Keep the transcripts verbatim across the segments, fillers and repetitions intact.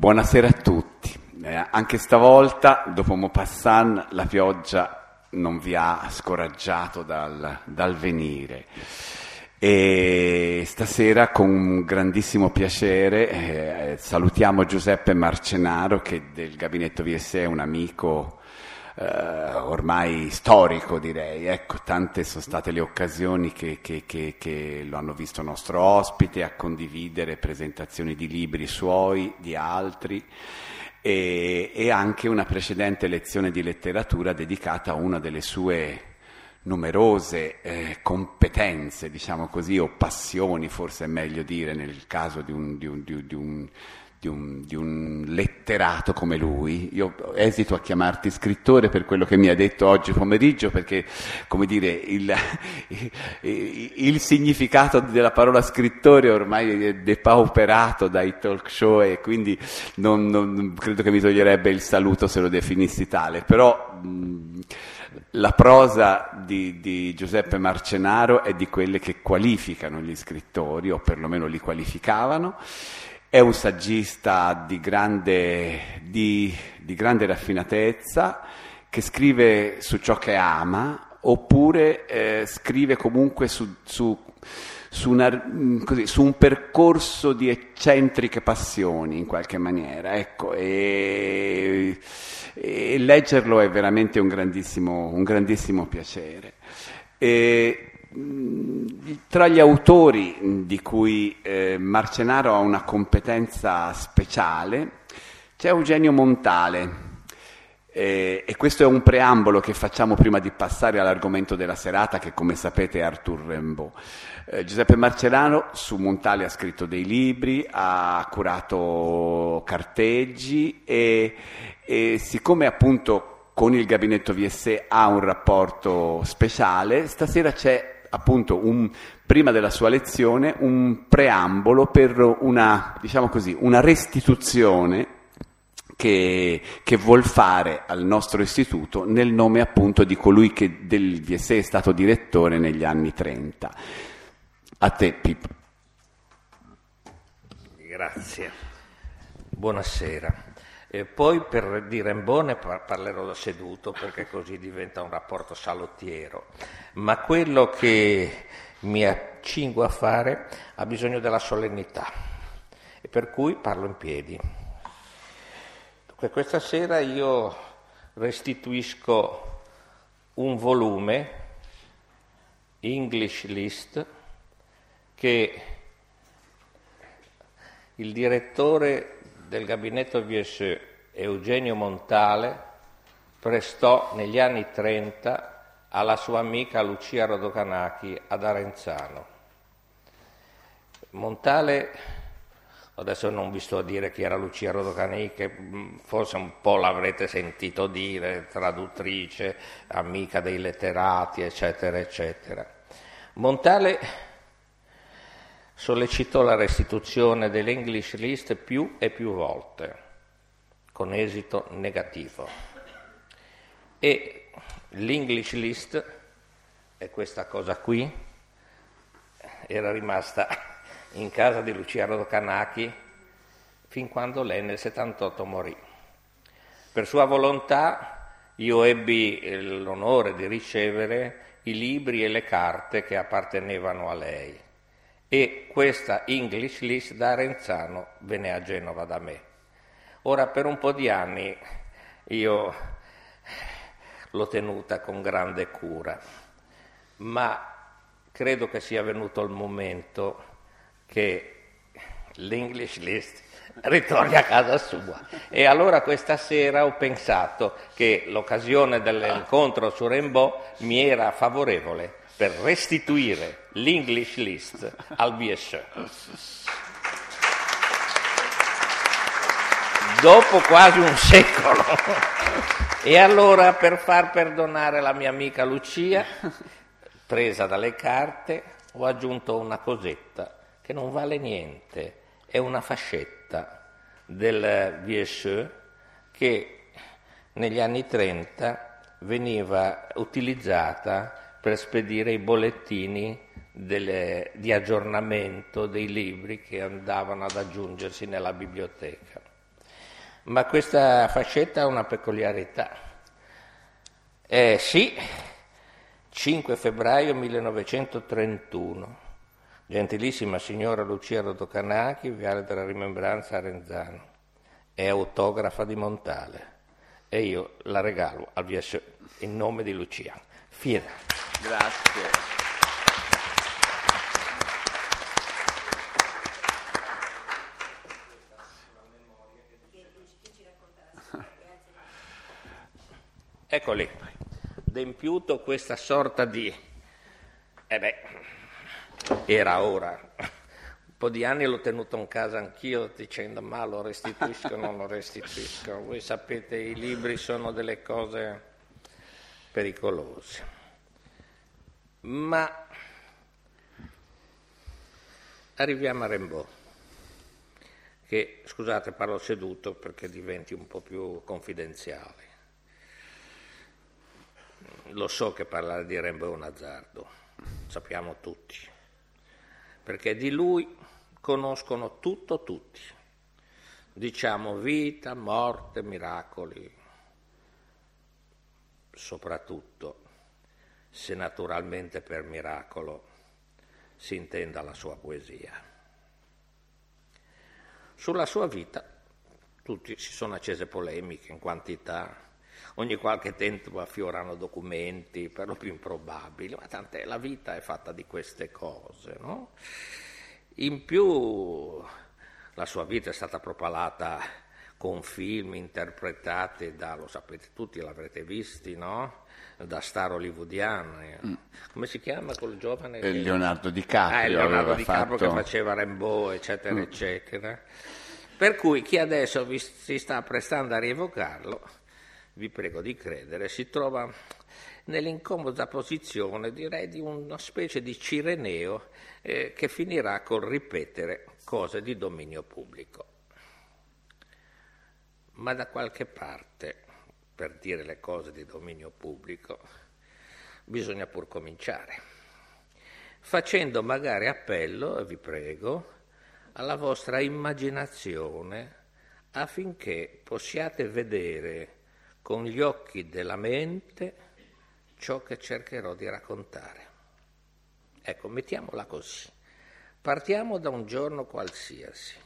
Buonasera a tutti. Eh, anche stavolta, dopo Maupassant, la pioggia non vi ha scoraggiato dal, dal venire. E stasera, con un grandissimo piacere, eh, salutiamo Giuseppe Marcenaro, che del Gabinetto V S E è un amico eh, ormai storico, direi. Ecco, tante sono state le occasioni che, che, che, che lo hanno visto nostro ospite, a condividere presentazioni di libri suoi, di altri, e, e anche una precedente lezione di letteratura dedicata a una delle sue numerose eh, competenze, diciamo così, o passioni, forse è meglio dire, nel caso di un, di un, di un, di un Di un, di un letterato come lui. Io esito a chiamarti scrittore per quello che mi ha detto oggi pomeriggio, perché, come dire, il, il, il significato della parola scrittore ormai è depauperato dai talk show, e quindi non, non credo che mi toglierebbe il saluto se lo definissi tale, però mh, la prosa di, di Giuseppe Marcenaro è di quelle che qualificano gli scrittori, o perlomeno li qualificavano. È un saggista di grande, di, di grande raffinatezza, che scrive su ciò che ama, oppure eh, scrive comunque su, su, su, una, così, su un percorso di eccentriche passioni, in qualche maniera. Ecco, e, e leggerlo è veramente un grandissimo, un grandissimo piacere. E, tra gli autori di cui eh, Marcenaro ha una competenza speciale c'è Eugenio Montale, eh, e questo è un preambolo che facciamo prima di passare all'argomento della serata, che come sapete è Arthur Rimbaud. eh, Giuseppe Marcenaro su Montale ha scritto dei libri, ha curato carteggi, e, e siccome appunto con il Gabinetto V S E ha un rapporto speciale, stasera c'è appunto un, prima della sua lezione, un preambolo per una, diciamo così, una restituzione che, che vuol fare al nostro istituto nel nome appunto di colui che del V S E è stato direttore negli anni trenta. A te, Pippo. Grazie. Buonasera. E poi per dire in buone parlerò da seduto, perché così diventa un rapporto salottiero, ma quello che mi accingo a fare ha bisogno della solennità, e per cui parlo in piedi. Dunque, questa sera io restituisco un volume, English List, che il direttore del Gabinetto V S E, Eugenio Montale, prestò negli anni trenta alla sua amica Lucia Rodocanacchi ad Arenzano. Montale, adesso non vi sto a dire chi era Lucia Rodocanacchi, forse un po' l'avrete sentito dire, traduttrice, amica dei letterati, eccetera, eccetera. Montale sollecitò la restituzione dell'English List più e più volte, con esito negativo. E l'English List, è questa cosa qui, era rimasta in casa di Lucia Rodocanacchi fin quando lei nel settantotto morì. Per sua volontà io ebbi l'onore di ricevere i libri e le carte che appartenevano a lei, e questa English List da Arenzano venne a Genova da me. Ora, per un po' di anni io l'ho tenuta con grande cura, ma credo che sia venuto il momento che l'English List ritorni a casa sua. E allora questa sera ho pensato che l'occasione dell'incontro su Rimbaud mi era favorevole per restituire l'English List al V S E. Dopo quasi un secolo. E allora, per far perdonare la mia amica Lucia, presa dalle carte, ho aggiunto una cosetta che non vale niente, è una fascetta del V S E che negli anni trenta veniva utilizzata per spedire i bollettini delle, di aggiornamento dei libri che andavano ad aggiungersi nella biblioteca. Ma questa fascetta ha una peculiarità. Eh sì, cinque febbraio millenovecentotrentuno, gentilissima signora Lucia Rotocanacchi, Viale della Rimembranza, Arenzano, è autografa di Montale e io la regalo al V S in nome di Lucia. Fine. Grazie. Eccoli, d'empiuto questa sorta di... Eh beh, era ora. Un po' di anni l'ho tenuto in casa anch'io dicendo ma lo restituisco o non lo restituisco. Voi sapete, i libri sono delle cose pericolose. Ma arriviamo a Rimbaud, che, scusate, parlo seduto perché diventi un po' più confidenziale. Lo so che parlare di Rimbaud è un azzardo, sappiamo tutti, perché di lui conoscono tutto tutti, diciamo vita, morte, miracoli, soprattutto se naturalmente per miracolo si intenda la sua poesia. Sulla sua vita tutti si sono accese polemiche in quantità. Ogni qualche tempo affiorano documenti, per lo più improbabili, ma tant'è, la vita è fatta di queste cose, no? In più la sua vita è stata propalata con film interpretati da, lo sapete tutti, l'avrete visti, no? Da star hollywoodiane. Mm. Come si chiama quel giovane? Che... Leonardo DiCaprio. Ah, Leonardo DiCaprio fatto... che faceva Rimbaud, eccetera, mm. eccetera. Per cui chi adesso vi si sta prestando a rievocarlo, vi prego di credere, si trova nell'incomoda posizione, direi, di una specie di Cireneo eh, che finirà col ripetere cose di dominio pubblico. Ma da qualche parte, per dire le cose di dominio pubblico, bisogna pur cominciare, facendo magari appello, vi prego, alla vostra immaginazione affinché possiate vedere con gli occhi della mente ciò che cercherò di raccontare. Ecco, mettiamola così. Partiamo da un giorno qualsiasi,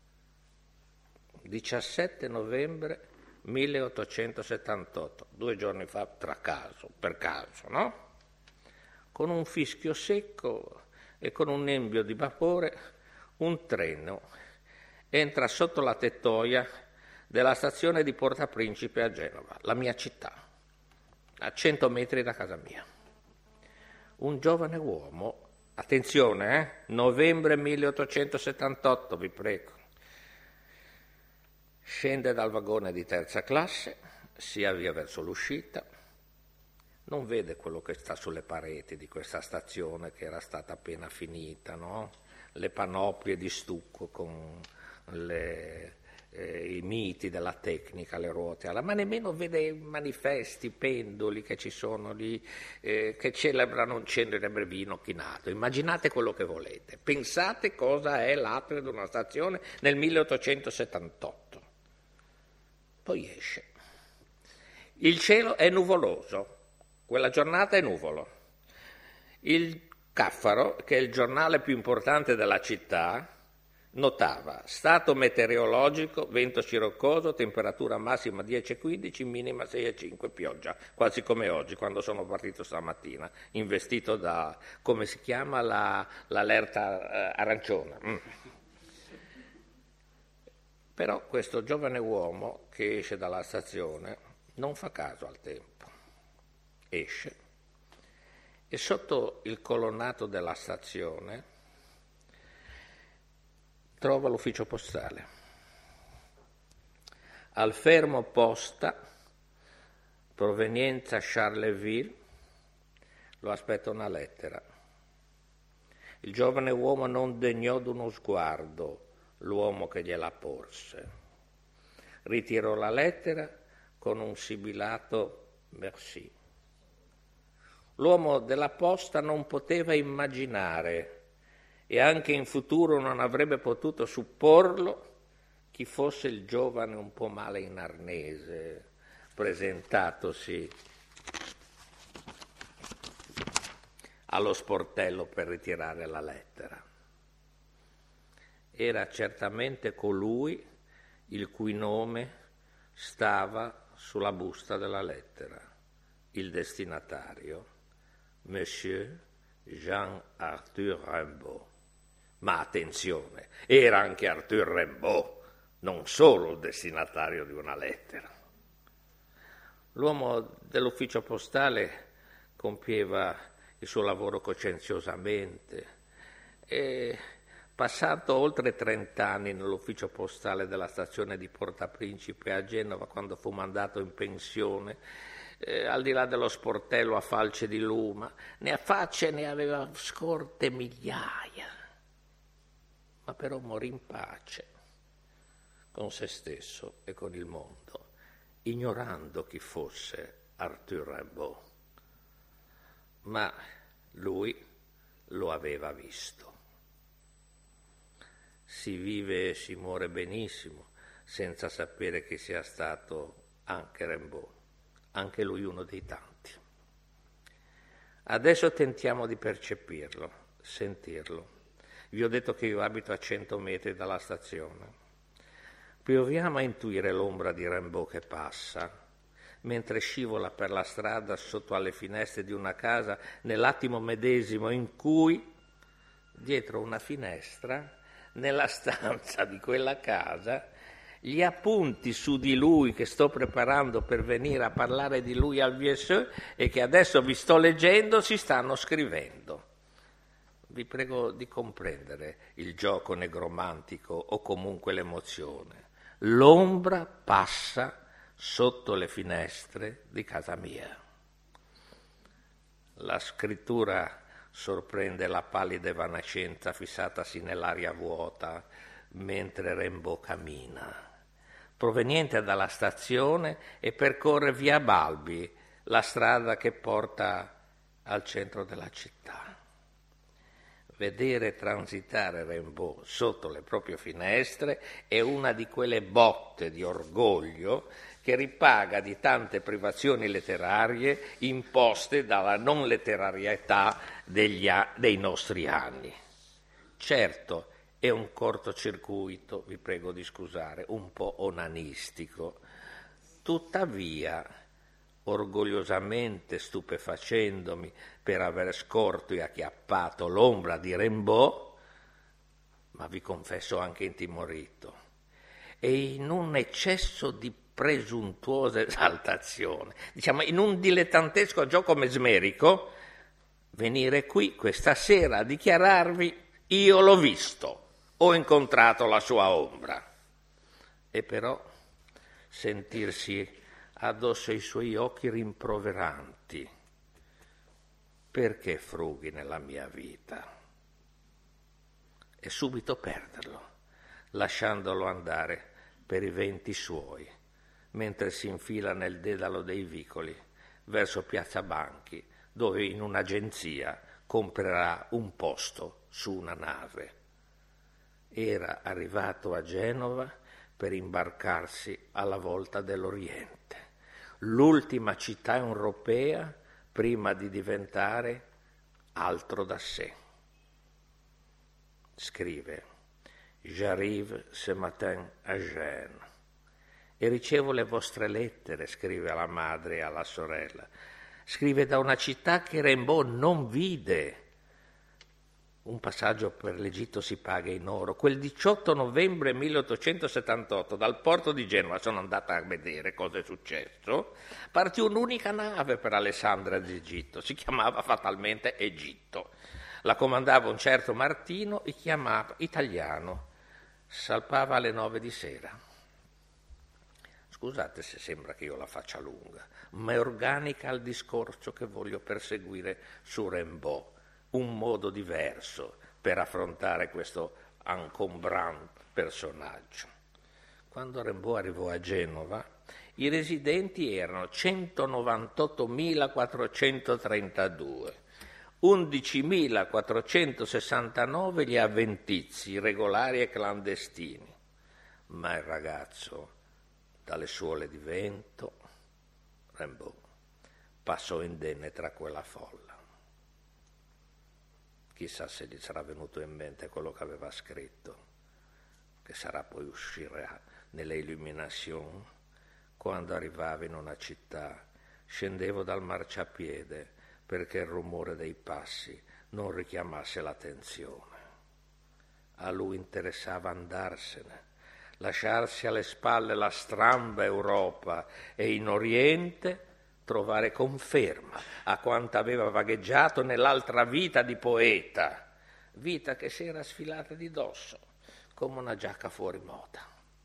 diciassette novembre milleottocentosettantotto, due giorni fa tra caso, per caso, no? Con un fischio secco e con un nembio di vapore, un treno entra sotto la tettoia della stazione di Porta Principe a Genova, la mia città, a cento metri da casa mia. Un giovane uomo, attenzione, eh? novembre milleottocentosettantotto, vi prego, scende dal vagone di terza classe, si avvia verso l'uscita, non vede quello che sta sulle pareti di questa stazione che era stata appena finita, no? Le panoplie di stucco con le... Eh, i miti della tecnica, le ruote alla, ma nemmeno vede i manifesti, pendoli che ci sono lì, eh, che celebrano un celebre vino chinato. Immaginate quello che volete, pensate cosa è l'atrio di una stazione nel milleottocentosettantotto. Poi esce, il cielo è nuvoloso, quella giornata è nuvolo, il Caffaro, che è il giornale più importante della città, notava stato meteorologico, vento sciroccoso, temperatura massima dieci e quindici, minima sei e cinque, pioggia, quasi come oggi quando sono partito stamattina, investito da, come si chiama, la, l'allerta eh, arancione. Mm. Però questo giovane uomo che esce dalla stazione non fa caso al tempo, esce e sotto il colonnato della stazione trova l'ufficio postale. Al fermo posta, provenienza Charleville, lo aspetta una lettera. Il giovane uomo non degnò d'uno sguardo l'uomo che gliela porse. Ritirò la lettera con un sibilato merci. L'uomo della posta non poteva immaginare e anche in futuro non avrebbe potuto supporlo chi fosse il giovane un po' male in arnese, presentatosi allo sportello per ritirare la lettera. Era certamente colui il cui nome stava sulla busta della lettera, il destinatario, Monsieur Jean-Arthur Rimbaud. Ma attenzione, era anche Arthur Rimbaud, non solo il destinatario di una lettera. L'uomo dell'ufficio postale compieva il suo lavoro coscienziosamente e, passato oltre trent'anni nell'ufficio postale della stazione di Porta Principe a Genova, quando fu mandato in pensione, eh, al di là dello sportello a falce di luma, ne a facce ne aveva scorte migliaia, ma però morì in pace con se stesso e con il mondo, ignorando chi fosse Arthur Rimbaud. Ma lui lo aveva visto. Si vive e si muore benissimo senza sapere che sia stato anche Rimbaud, anche lui uno dei tanti. Adesso tentiamo di percepirlo, sentirlo. Vi ho detto che io abito a cento metri dalla stazione. Proviamo a intuire l'ombra di Rimbaud che passa, mentre scivola per la strada sotto alle finestre di una casa, nell'attimo medesimo in cui, dietro una finestra, nella stanza di quella casa, gli appunti su di lui che sto preparando per venire a parlare di lui al V S E e che adesso vi sto leggendo si stanno scrivendo. Vi prego di comprendere il gioco negromantico o comunque l'emozione. L'ombra passa sotto le finestre di casa mia. La scrittura sorprende la pallida evanescenza fissatasi nell'aria vuota mentre Rimbaud cammina, proveniente dalla stazione, e percorre via Balbi, la strada che porta al centro della città. Vedere transitare Rimbaud sotto le proprie finestre è una di quelle botte di orgoglio che ripaga di tante privazioni letterarie imposte dalla non letterarietà degli a- dei nostri anni. Certo, è un cortocircuito, vi prego di scusare, un po' onanistico. Tuttavia, orgogliosamente stupefacendomi per aver scorto e acchiappato l'ombra di Rimbaud, ma vi confesso anche intimorito, e in un eccesso di presuntuosa esaltazione, diciamo in un dilettantesco gioco mesmerico, venire qui questa sera a dichiararvi: io l'ho visto, ho incontrato la sua ombra. E però sentirsi addosso ai suoi occhi rimproveranti: perché frughi nella mia vita? E subito perderlo, lasciandolo andare per i venti suoi, mentre si infila nel dedalo dei vicoli verso Piazza Banchi, dove in un'agenzia comprerà un posto su una nave. Era arrivato a Genova per imbarcarsi alla volta dell'Oriente, l'ultima città europea prima di diventare altro da sé. Scrive: J'arrive ce matin à Gênes e ricevo le vostre lettere, scrive alla madre e alla sorella. Scrive da una città che Rimbaud non vide. Un passaggio per l'Egitto si paga in oro. Quel diciotto novembre milleottocentosettantotto dal porto di Genova, sono andata a vedere cosa è successo, partì un'unica nave per Alessandria d'Egitto, si chiamava fatalmente Egitto. La comandava un certo Martino, e chiamava italiano, salpava alle nove di sera. Scusate se sembra che io la faccia lunga, ma è organica al discorso che voglio perseguire su Rimbaud, un modo diverso per affrontare questo encombrant personaggio. Quando Rimbaud arrivò a Genova, i residenti erano centonovantottomilaquattrocentotrentadue, undicimilaquattrocentosessantanove gli avventizi, regolari e clandestini. ma il ragazzo dalle suole di vento, Rimbaud, passò indenne tra quella folla. Chissà se gli sarà venuto in mente quello che aveva scritto, che sarà poi uscire nelle Illumination. Quando arrivavo in una città, scendevo dal marciapiede perché il rumore dei passi non richiamasse l'attenzione. A lui interessava andarsene, lasciarsi alle spalle la stramba Europa e in Oriente trovare conferma a quanto aveva vagheggiato nell'altra vita di poeta, vita che si era sfilata di dosso come una giacca fuori moda.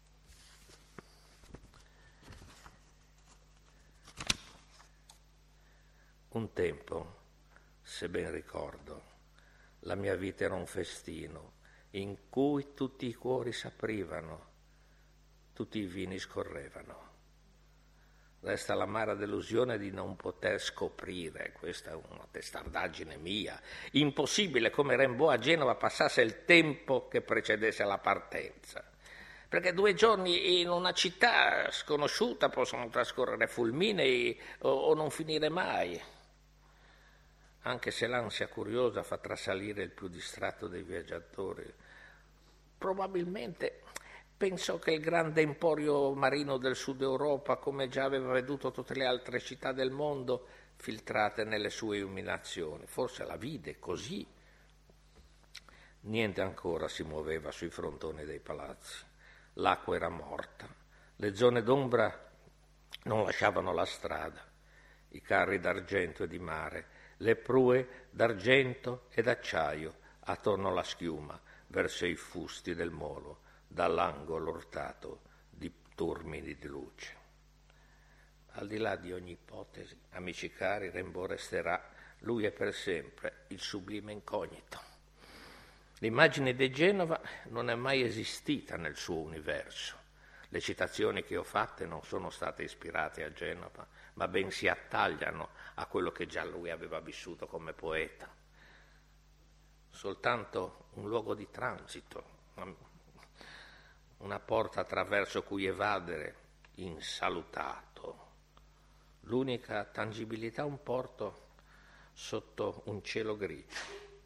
Un tempo, se ben ricordo, la mia vita era un festino in cui tutti i cuori s'aprivano, tutti i vini scorrevano. Resta l'amara delusione di non poter scoprire, questa è una testardaggine mia, impossibile come Rimbaud a Genova passasse il tempo che precedesse la partenza, perché due giorni in una città sconosciuta possono trascorrere fulminei o, o non finire mai, anche se l'ansia curiosa fa trasalire il più distratto dei viaggiatori. Probabilmente pensò che il grande emporio marino del sud Europa, come già aveva veduto tutte le altre città del mondo, filtrate nelle sue illuminazioni, forse la vide così. Niente ancora si muoveva sui frontoni dei palazzi, l'acqua era morta, le zone d'ombra non lasciavano la strada, i carri d'argento e di mare, le prue d'argento e d'acciaio attorno alla schiuma verso i fusti del molo, dall'angolo urtato di turmini di luce. Al di là di ogni ipotesi, amici cari, Rimbaud resterà, lui è per sempre, il sublime incognito. L'immagine di Genova non è mai esistita nel suo universo. Le citazioni che ho fatte non sono state ispirate a Genova, ma ben si attagliano a quello che già lui aveva vissuto come poeta. Soltanto un luogo di transito, una porta attraverso cui evadere insalutato. L'unica tangibilità, un porto sotto un cielo grigio,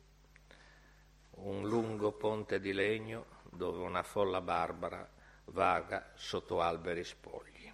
un lungo ponte di legno dove una folla barbara vaga sotto alberi spogli.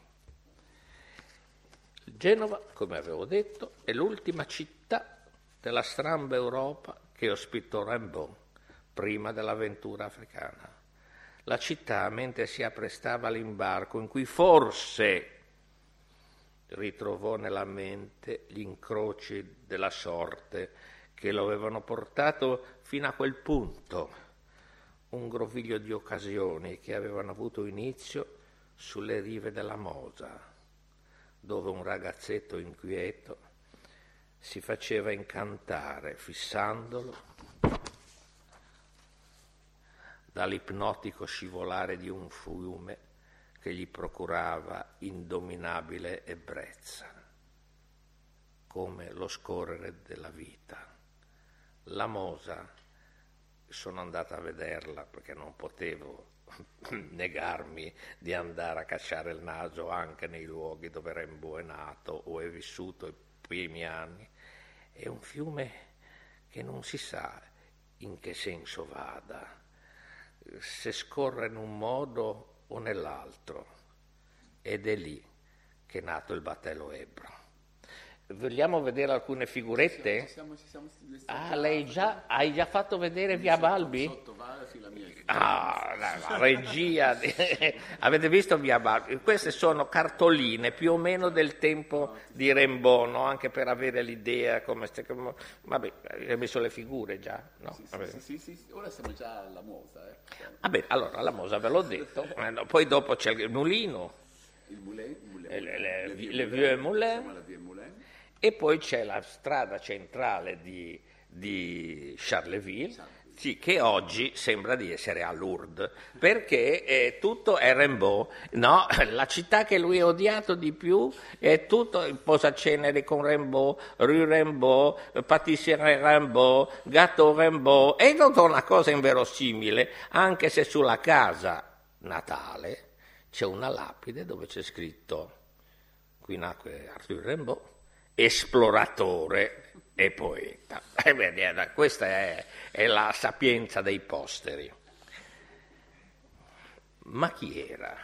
Genova, come avevo detto, è l'ultima città della stramba Europa che ospitò Rimbaud prima dell'avventura africana. La città, mentre si apprestava all'imbarco, in cui forse ritrovò nella mente gli incroci della sorte che lo avevano portato fino a quel punto, un groviglio di occasioni che avevano avuto inizio sulle rive della Mosa, dove un ragazzetto inquieto si faceva incantare fissandolo dall'ipnotico scivolare di un fiume che gli procurava indominabile ebbrezza, come lo scorrere della vita. La Mosa, sono andata a vederla perché non potevo negarmi di andare a cacciare il naso anche nei luoghi dove Rimbaud è nato o è vissuto i primi anni. È un fiume che non si sa in che senso vada, se scorre in un modo o nell'altro, ed è lì che è nato il battello Ebro. Vogliamo vedere alcune figurette? Siamo, siamo, siamo, ah, lei già, hai già fatto vedere Via Balbi? Sotto, va, sì, la mia Ah, la, la regia. Avete visto Via Balbi? Queste sono cartoline più o meno del tempo di Rimbaud, no? Anche per avere l'idea come, come vabbè, hai messo le figure già, no? Sì, sì, sì, sì, sì. Ora siamo già alla Mosa, eh. Vabbè, allora alla Mosa ve l'ho detto, poi dopo c'è il mulino, il Moulin, Moulin, le, le, le, le, le Vieux Moulin, Moulin, e poi c'è la strada centrale di, di Charleville, sì, che oggi sembra di essere a Lourdes, perché è tutto è Rimbaud, no? La città che lui ha odiato di più è tutto il posacenere con Rimbaud, Rue Rimbaud, Patisserie Rimbaud, Gâteau Rimbaud, è tutta una cosa inverosimile, anche se sulla casa Natale c'è una lapide dove c'è scritto: qui nacque Arthur Rimbaud, esploratore e poeta. E beh, questa è, è la sapienza dei posteri. Ma chi era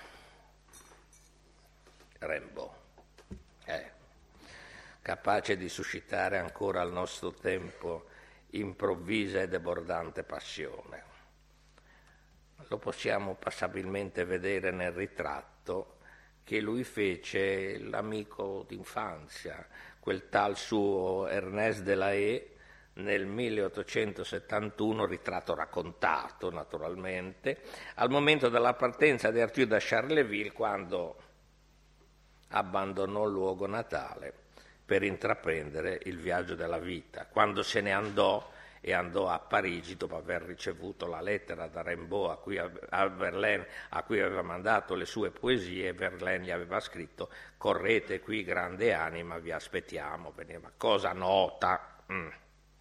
Rimbaud? Eh, capace di suscitare ancora al nostro tempo improvvisa e debordante passione. Lo possiamo passabilmente vedere nel ritratto che lui fece l'amico d'infanzia, quel tal suo Ernest de la Haye, nel milleottocentosettantuno, ritratto raccontato naturalmente, al momento della partenza di Arthur da Charleville, quando abbandonò il luogo natale per intraprendere il viaggio della vita, quando se ne andò e andò a Parigi dopo aver ricevuto la lettera da Rimbaud a cui, a Verlaine, a cui aveva mandato le sue poesie. Verlaine gli aveva scritto: correte qui grande anima, vi aspettiamo. Veniva cosa nota. Mm.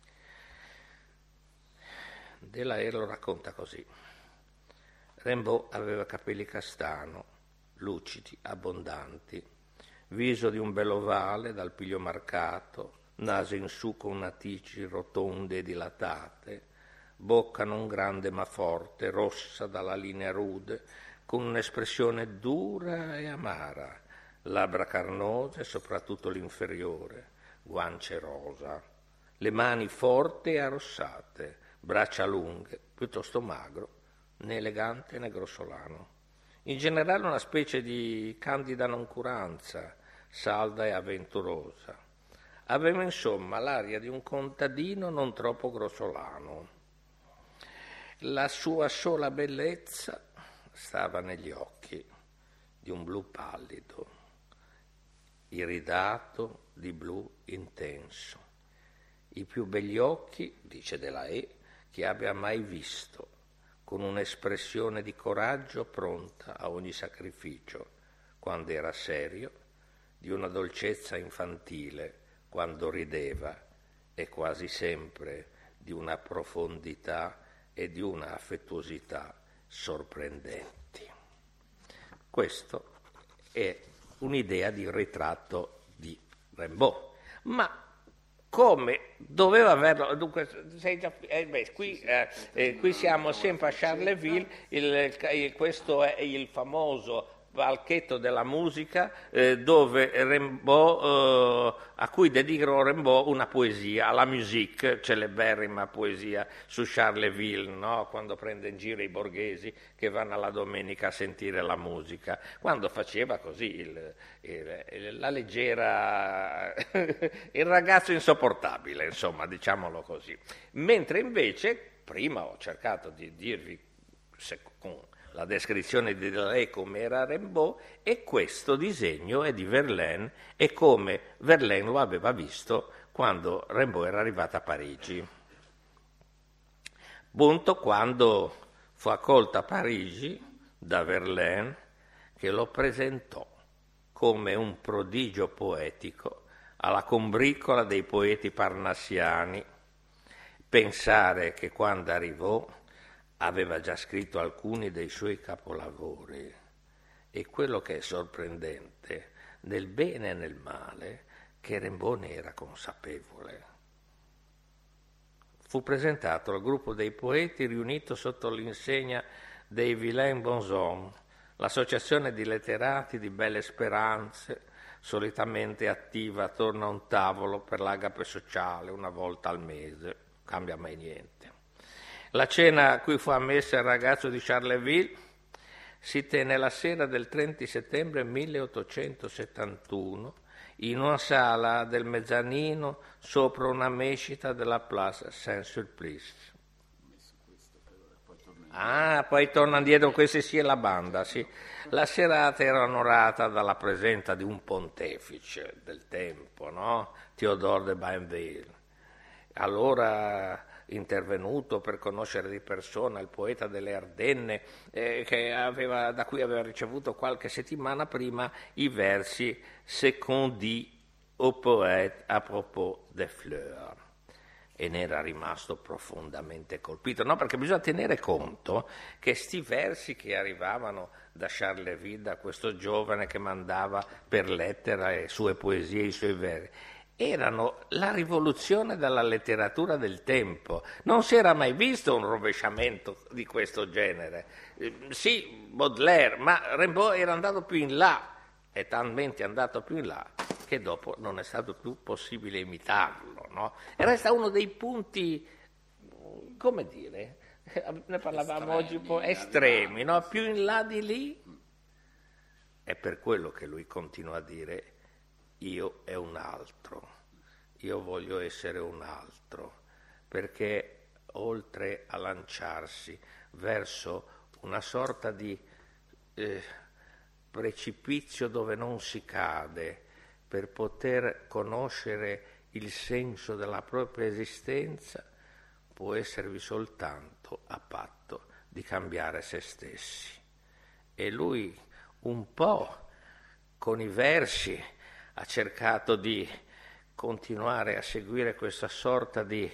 De la Haye lo racconta così: Rimbaud aveva capelli castano, lucidi, abbondanti, viso di un bell'ovale dal piglio marcato, naso in su con natici rotonde e dilatate, bocca non grande ma forte, rossa dalla linea rude, con un'espressione dura e amara, labbra carnose, soprattutto l'inferiore, guance rosa, le mani forti e arrossate, braccia lunghe, piuttosto magro, né elegante né grossolano. In generale una specie di candida noncuranza, salda e avventurosa. Aveva insomma l'aria di un contadino non troppo grossolano. La sua sola bellezza stava negli occhi, di un blu pallido, iridato di blu intenso. I più begli occhi, dice De la Haye, che abbia mai visto, con un'espressione di coraggio pronta a ogni sacrificio, quando era serio, di una dolcezza infantile, quando rideva, e quasi sempre di una profondità e di una affettuosità sorprendenti. Questo è un'idea di ritratto di Rimbaud, ma come doveva averlo, dunque, sei già, eh, beh, qui, eh, eh, qui siamo sempre a Charleville, il, il, questo è il famoso palchetto della musica eh, dove Rimbaud, eh, a cui dedicò Rimbaud una poesia, la musique, celeberrima poesia su Charleville, no? Quando prende in giro i borghesi che vanno alla domenica a sentire la musica, quando faceva così il, il, la leggera, il ragazzo insopportabile, insomma, diciamolo così. Mentre invece, prima ho cercato di dirvi, se, con la descrizione di De la Haye come era Rimbaud, e questo disegno è di Verlaine e come Verlaine lo aveva visto quando Rimbaud era arrivato a Parigi. Punto quando fu accolto a Parigi da Verlaine, che lo presentò come un prodigio poetico alla combricola dei poeti parnassiani. Pensare che quando arrivò aveva già scritto alcuni dei suoi capolavori, e quello che è sorprendente, nel bene e nel male, che Rimbaud ne era consapevole. Fu presentato al gruppo dei poeti riunito sotto l'insegna dei Vilain Bonshommes, l'associazione di letterati di Belle Speranze, solitamente attiva attorno a un tavolo per l'agape sociale una volta al mese, cambia mai niente. La cena a cui fu ammessa il ragazzo di Charleville si tenne la sera del trenta settembre milleottocentosettantuno in una sala del mezzanino sopra una mescita della Place Saint-Sulpice. Ah, poi torna indietro, questa sì è la banda, sì. La serata era onorata dalla presenza di un pontefice del tempo, no? Théodore de Bainville. Allora intervenuto per conoscere di persona il poeta delle Ardenne, eh, che aveva, da cui aveva ricevuto qualche settimana prima i versi «Ce qu'on dit au poète à propos des fleurs». e ne era rimasto profondamente colpito. No, perché bisogna tenere conto che sti versi che arrivavano da Charleville, da questo giovane che mandava per lettera le sue poesie, i suoi versi, erano la rivoluzione della letteratura del tempo. Non si era mai visto un rovesciamento di questo genere. Eh, sì, Baudelaire, ma Rimbaud era andato più in là, è talmente andato più in là che dopo non è stato più possibile imitarlo, no? E resta uno dei punti, come dire, ne parlavamo estremi, oggi un po', estremi, no? Più in là di lì. È per quello che lui continua a dire: io è un altro, io voglio essere un altro, perché oltre a lanciarsi verso una sorta di eh, precipizio dove non si cade, per poter conoscere il senso della propria esistenza, può esservi soltanto a patto di cambiare se stessi. E lui un po' con i versi ha cercato di continuare a seguire questa sorta di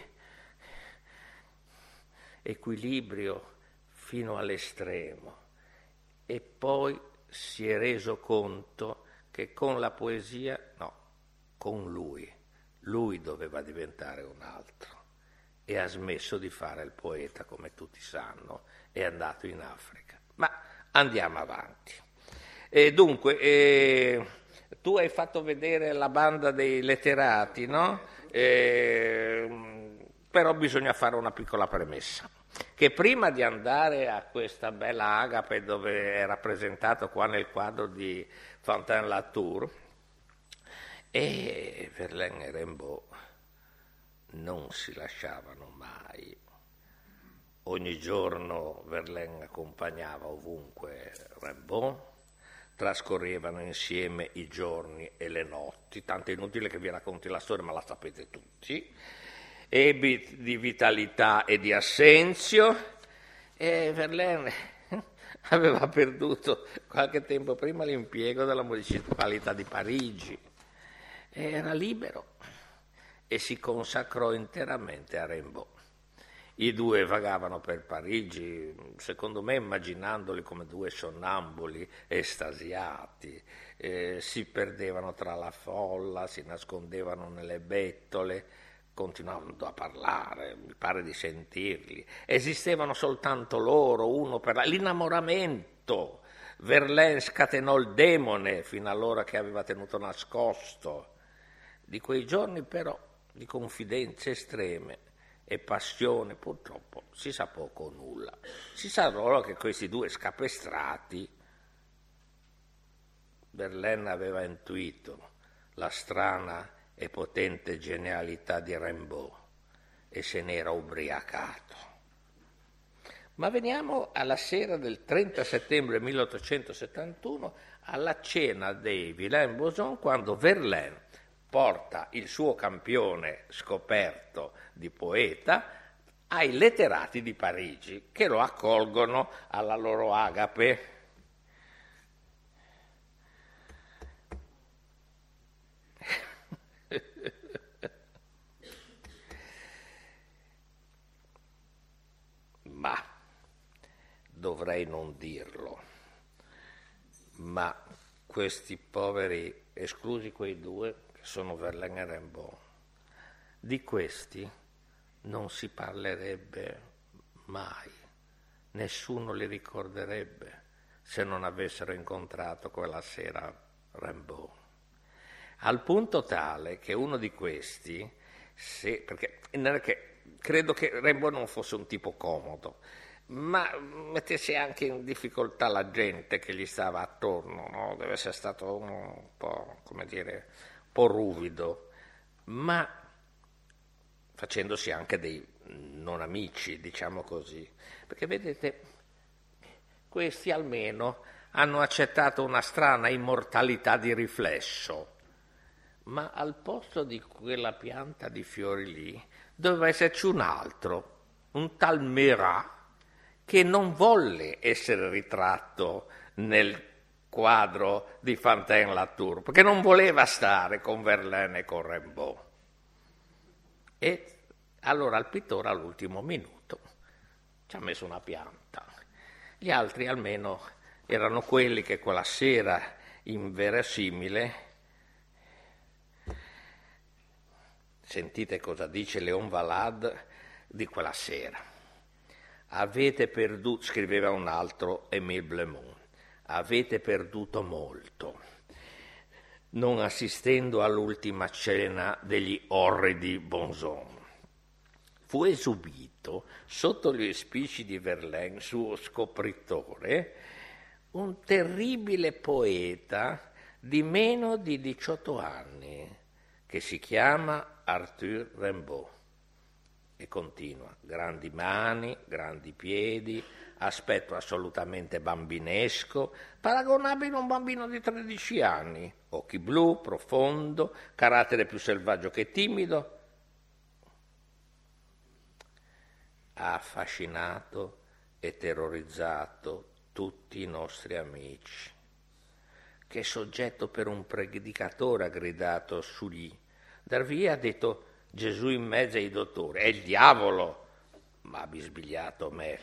equilibrio fino all'estremo, e poi si è reso conto che con la poesia, no, con lui, lui doveva diventare un altro, e ha smesso di fare il poeta, come tutti sanno, è andato in Africa. Ma andiamo avanti. E dunque, eh, tu hai fatto vedere la banda dei letterati, no? Eh, però bisogna fare una piccola premessa, che prima di andare a questa bella agape dove è rappresentato qua nel quadro di Fontaine-Latour, e Verlaine e Rimbaud non si lasciavano mai. Ogni giorno Verlaine accompagnava ovunque Rimbaud, trascorrevano insieme i giorni e le notti, tanto è inutile che vi racconti la storia, ma la sapete tutti. Ebbi di vitalità e di assenzio, e Verlaine aveva perduto qualche tempo prima l'impiego della municipalità di Parigi, era libero e si consacrò interamente a Rimbaud. I due vagavano per Parigi, secondo me immaginandoli come due sonnambuli estasiati, eh, si perdevano tra la folla, si nascondevano nelle bettole, continuando a parlare, mi pare di sentirli. Esistevano soltanto loro, uno per l'altro. L'innamoramento. Verlaine scatenò il demone fino allora che aveva tenuto nascosto. Di quei giorni però di confidenze estreme e passione purtroppo si sa poco o nulla. Si sa solo che questi due scapestrati, Verlaine aveva intuito la strana e potente genialità di Rimbaud e se n'era ubriacato. Ma veniamo alla sera del trenta settembre milleottocentosettantuno, alla cena dei Villain-Bozon, quando Verlaine porta il suo campione scoperto di poeta ai letterati di Parigi, che lo accolgono alla loro agape. Ma dovrei non dirlo, ma questi poveri, esclusi quei due che sono Verlaine e Rimbaud, di questi non si parlerebbe mai, nessuno li ricorderebbe se non avessero incontrato quella sera Rimbaud. Al punto tale che uno di questi, se, perché non è che credo che Rimbaud non fosse un tipo comodo, ma mettesse anche in difficoltà la gente che gli stava attorno, no? Deve essere stato uno un po', come dire, un po' ruvido, ma facendosi anche dei non amici, diciamo così, perché vedete, questi almeno hanno accettato una strana immortalità di riflesso, ma al posto di quella pianta di fiori lì doveva esserci un altro, un tal Marat, che non volle essere ritratto nel quadro di Fontaine-Latour, perché non voleva stare con Verlaine e con Rimbaud. E Allora il pittore all'ultimo minuto ci ha messo una pianta. Gli altri almeno erano quelli che quella sera, inverosimile, sentite cosa dice Léon Valade di quella sera. Avete perduto, scriveva un altro, Émile Blemont, avete perduto molto, non assistendo all'ultima cena degli orridi Bonzon. Fu esubito sotto gli auspici di Verlaine, suo scopritore, un terribile poeta di meno di diciotto anni che si chiama Arthur Rimbaud e continua: grandi mani, grandi piedi, aspetto assolutamente bambinesco, paragonabile a un bambino di tredici anni, occhi blu, profondo, carattere più selvaggio che timido. Ha affascinato e terrorizzato tutti i nostri amici. Che soggetto per un predicatore, ha gridato Sully. Darvie ha detto Gesù in mezzo ai dottori, è il diavolo, ma ha bisbigliato me.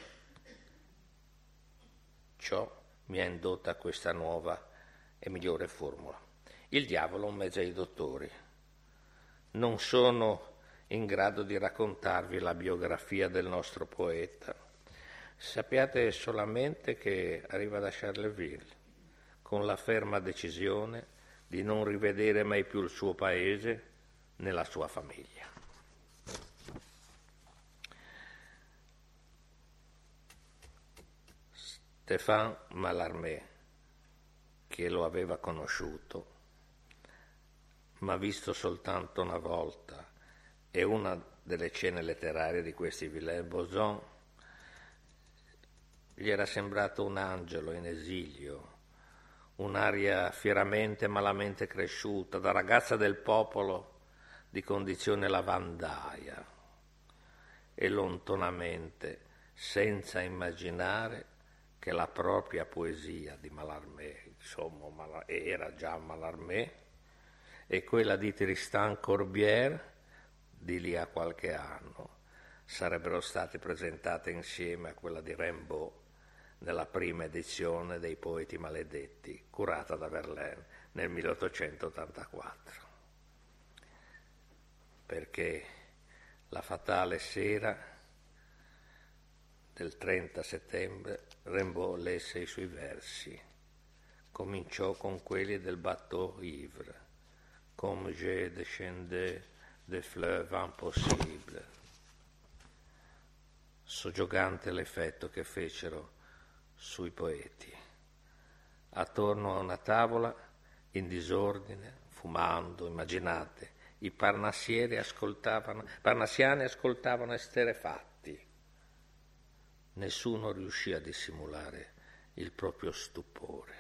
Ciò mi ha indotto a questa nuova e migliore formula. Il diavolo in mezzo ai dottori. Non sono in grado di raccontarvi la biografia del nostro poeta. Sappiate solamente che arriva da Charleville con la ferma decisione di non rivedere mai più il suo paese né la sua famiglia. Stéphane Mallarmé, che lo aveva conosciuto, ma visto soltanto una volta, e una delle cene letterarie di questi Villain Bozon gli era sembrato un angelo in esilio, un'aria fieramente e malamente cresciuta, da ragazza del popolo di condizione lavandaia, e lontanamente, senza immaginare che la propria poesia di Mallarmé, insomma era già Mallarmé, e quella di Tristan Corbière di lì a qualche anno sarebbero state presentate insieme a quella di Rimbaud nella prima edizione dei Poeti Maledetti, curata da Verlaine nel milleottocentottantaquattro. Perché la fatale sera del trenta settembre Rimbaud lesse i suoi versi. Cominciò con quelli del Bateau Ivre, Comme j'ai descendu des fleuves impossibles. Soggiogante l'effetto che fecero sui poeti. Attorno a una tavola, in disordine, fumando, immaginate, i parnassieri ascoltavano, parnassiani ascoltavano esterrefatti. Nessuno riuscì a dissimulare il proprio stupore.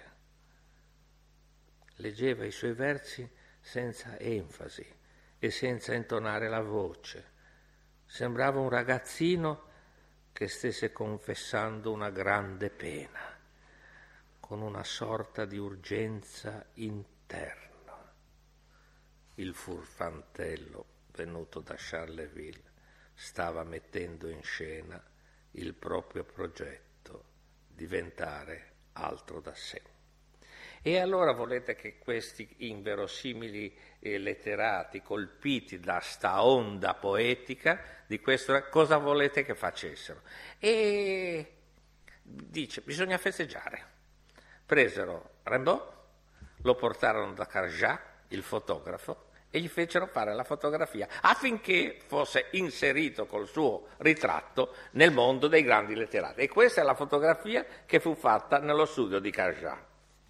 Leggeva i suoi versi senza enfasi e senza intonare la voce. Sembrava un ragazzino che stesse confessando una grande pena, con una sorta di urgenza interna. Il furfantello venuto da Charleville stava mettendo in scena il proprio progetto, diventare altro da sé. E allora volete che questi inverosimili eh, letterati, colpiti da sta onda poetica, di questo, cosa volete che facessero? E dice, bisogna festeggiare. Presero Rimbaud, lo portarono da Carjat, il fotografo, e gli fecero fare la fotografia affinché fosse inserito col suo ritratto nel mondo dei grandi letterati. E questa è la fotografia che fu fatta nello studio di Carjat.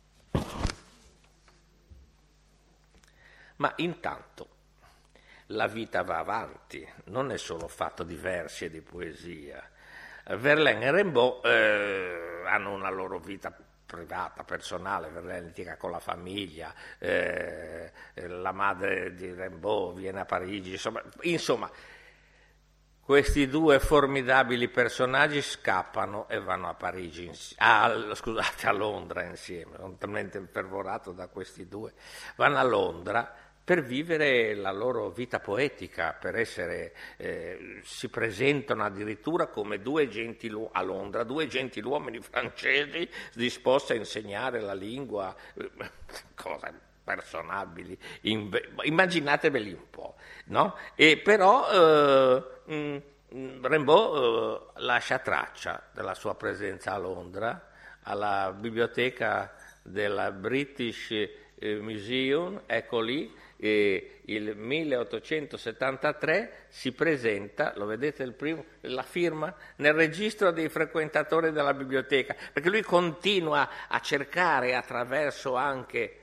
Ma intanto la vita va avanti, non è solo fatto di versi e di poesia. Verlaine e Rimbaud eh, hanno una loro vita privata, personale. Verlaine litiga con la famiglia, eh, la madre di Rimbaud viene a Parigi, insomma, insomma questi due formidabili personaggi scappano e vanno a Parigi, a, scusate, a Londra insieme. Sono talmente infervorato da questi due. Vanno a Londra per vivere la loro vita poetica, per essere, eh, si presentano addirittura come due gentilu- a Londra, due gentiluomini francesi disposti a insegnare la lingua, eh, cose personabili, inve- immaginateveli un po', no? E però eh, mh, Rimbaud eh, lascia traccia della sua presenza a Londra, alla biblioteca della British Museum, ecco lì, e il milleottocentosettantatré si presenta, lo vedete il primo, la firma, nel registro dei frequentatori della biblioteca, perché lui continua a cercare attraverso anche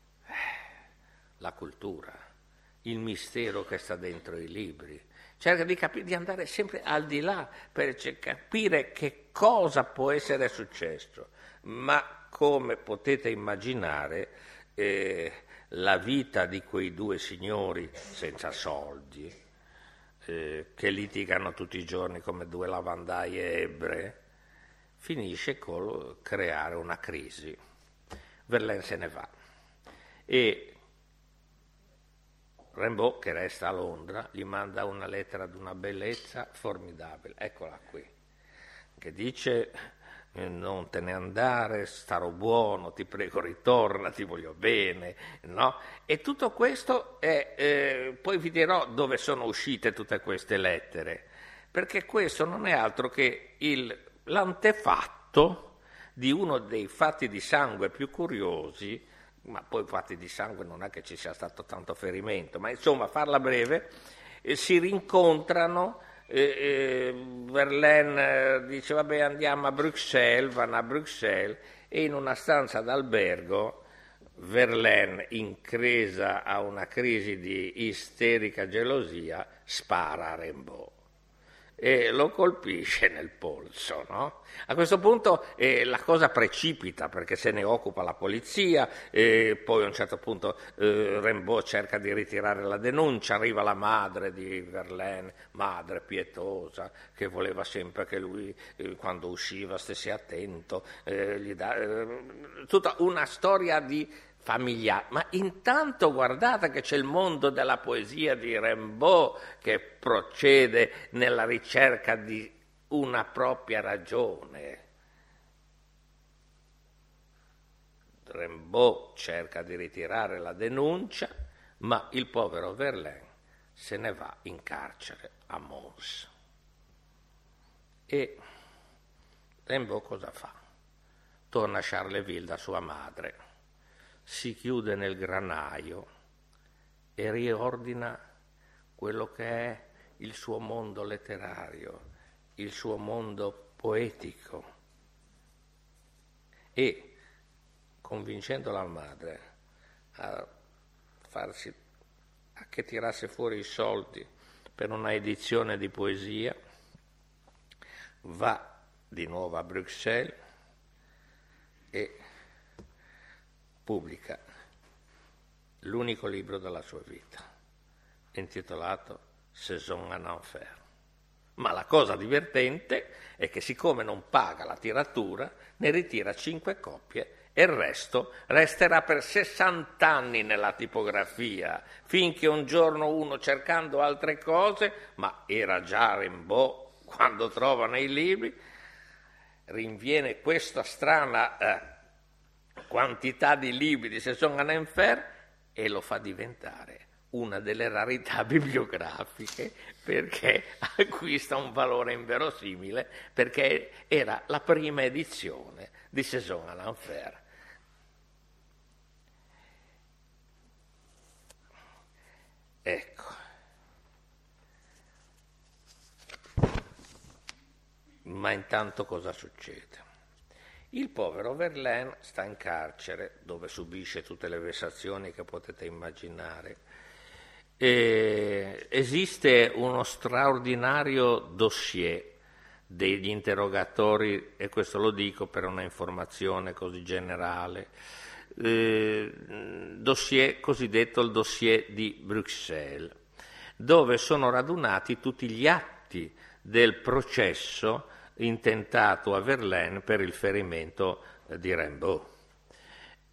la cultura, il mistero che sta dentro i libri, cerca di, capi- di andare sempre al di là per c- capire che cosa può essere successo, ma come potete immaginare eh, la vita di quei due signori senza soldi, eh, che litigano tutti i giorni come due lavandaie ebbre, finisce col creare una crisi. Verlaine se ne va e Rimbaud, che resta a Londra, gli manda una lettera di una bellezza formidabile, eccola qui, che dice: non te ne andare, starò buono, ti prego ritorna, ti voglio bene, no? E tutto questo è, eh, poi vi dirò dove sono uscite tutte queste lettere, perché questo non è altro che il, l'antefatto di uno dei fatti di sangue più curiosi, ma poi fatti di sangue non è che ci sia stato tanto ferimento, ma insomma, a farla breve, eh, si rincontrano. Eh, eh, Verlaine eh, dice vabbè andiamo a Bruxelles, vanno a Bruxelles e in una stanza d'albergo Verlaine, in cresa a una crisi di isterica gelosia, spara a Rimbaud e lo colpisce nel polso, no? A questo punto eh, la cosa precipita perché se ne occupa la polizia e poi a un certo punto eh, Rimbaud cerca di ritirare la denuncia, arriva la madre di Verlaine, madre pietosa, che voleva sempre che lui eh, quando usciva stesse attento, eh, gli dà, eh, tutta una storia di familiare, ma intanto guardate che c'è il mondo della poesia di Rimbaud che procede nella ricerca di una propria ragione. Rimbaud cerca di ritirare la denuncia, ma il povero Verlaine se ne va in carcere a Mons. E Rimbaud cosa fa? Torna a Charleville da sua madre, si chiude nel granaio e riordina quello che è il suo mondo letterario, il suo mondo poetico e, convincendo la madre a farsi, a che tirasse fuori i soldi per una edizione di poesia, va di nuovo a Bruxelles e pubblica l'unico libro della sua vita, intitolato Saison en Enfer. Ma la cosa divertente è che siccome non paga la tiratura, ne ritira cinque copie e il resto resterà per sessanta anni nella tipografia, finché un giorno uno, cercando altre cose, ma era già Rimbaud quando trova nei libri, rinviene questa strana eh, quantità di libri di Saison en Enfer e lo fa diventare una delle rarità bibliografiche perché acquista un valore inverosimile, perché era la prima edizione di Saison en Enfer. Ecco. Ma intanto cosa succede? Il povero Verlaine sta in carcere, dove subisce tutte le vessazioni che potete immaginare. E esiste uno straordinario dossier degli interrogatori, e questo lo dico per una informazione così generale, eh, dossier cosiddetto il dossier di Bruxelles, dove sono radunati tutti gli atti del processo intentato a Verlaine per il ferimento di Rimbaud.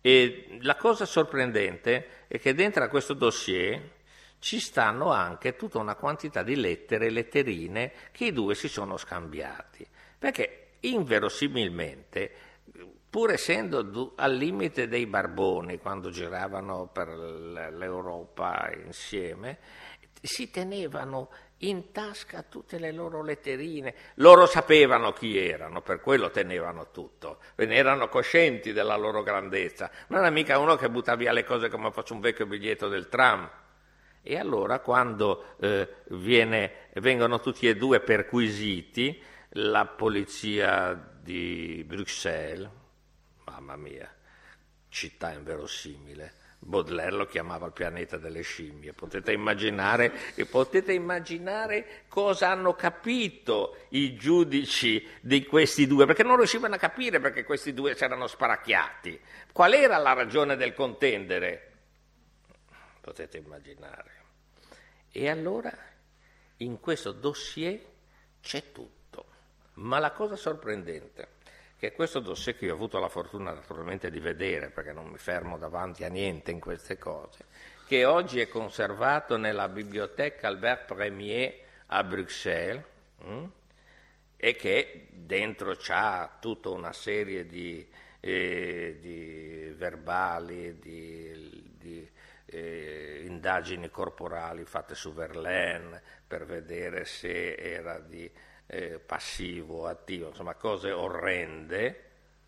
E la cosa sorprendente è che dentro a questo dossier ci stanno anche tutta una quantità di lettere e letterine che i due si sono scambiati, perché inverosimilmente, pur essendo al limite dei barboni quando giravano per l'Europa insieme, si tenevano in tasca tutte le loro letterine. Loro sapevano chi erano, per quello tenevano tutto, ne erano coscienti della loro grandezza. Non era mica uno che butta via le cose come fosse un vecchio biglietto del tram. E allora quando eh, viene, vengono tutti e due perquisiti, la polizia di Bruxelles, mamma mia, città inverosimile, Baudelaire lo chiamava il pianeta delle scimmie. Potete immaginare, potete immaginare cosa hanno capito i giudici di questi due, perché non riuscivano a capire perché questi due si erano sparacchiati. Qual era la ragione del contendere? Potete immaginare. E allora in questo dossier c'è tutto. Ma la cosa sorprendente che questo dossier, che io ho avuto la fortuna naturalmente di vedere, perché non mi fermo davanti a niente in queste cose, che oggi è conservato nella biblioteca Albert Premier a Bruxelles, hm? E che dentro c'ha tutta una serie di, eh, di verbali, di, di eh, indagini corporali fatte su Verlaine per vedere se era di eh, passivo, attivo, insomma cose orrende.